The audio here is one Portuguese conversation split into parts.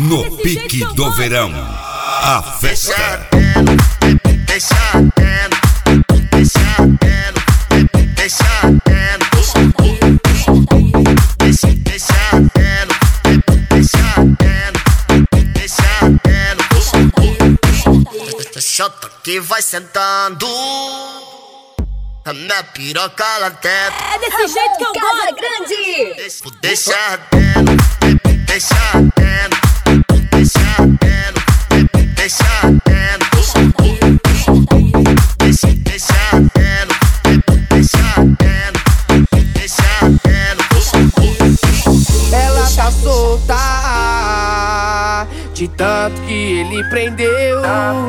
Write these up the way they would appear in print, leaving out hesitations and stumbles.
No pique do verão, a festa. Chota que vai sentando, a minha piroca lá dentro. É desse jeito que eu gosto, grande. Deixa ardendo, deixa ardendo, deixa ardendo, deixa ardendo, deixa ardendo, deixa ardendo, deixa ardendo. Ela tá solta de tanto que ele prendeu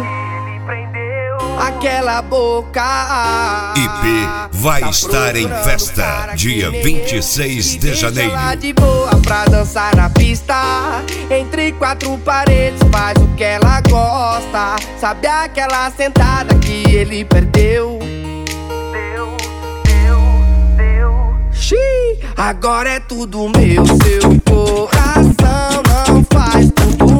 aquela boca. IP vai estar em festa dia 26 de janeiro. Ela de boa pra dançar na pista, entre quatro paredes faz o que ela gosta. Sabe aquela sentada que ele perdeu? Xiii, agora é tudo meu. Seu coração não faz bumbum.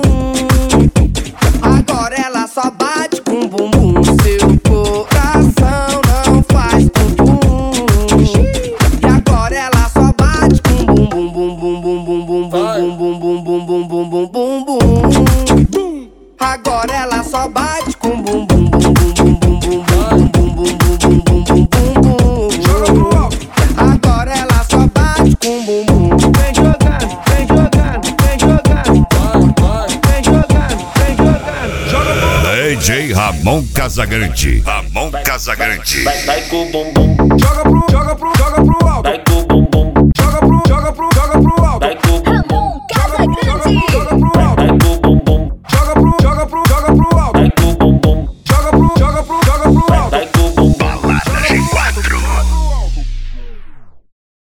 Agora ela só bate com bumbum. Seu coração não faz bumbum. E agora ela só bate com bumbum, bumbum, bumbum, bumbum, bumbum, bumbum, bumbum, bumbum, bumbum. Agora ela só bate com bumbum, bumbum, bumbum, bumbum, bumbum, bumbum, bumbum, bumbum, bumbum. Joga pro alto. Agora ela só bate com bumbum. Vem jogando, vem jogando, vem jogando. Vem jogando, vem jogando. Joga pro alto. DJ Ramon Casagrande. Ramon Casagrande. Vai com o bumbum. Joga pro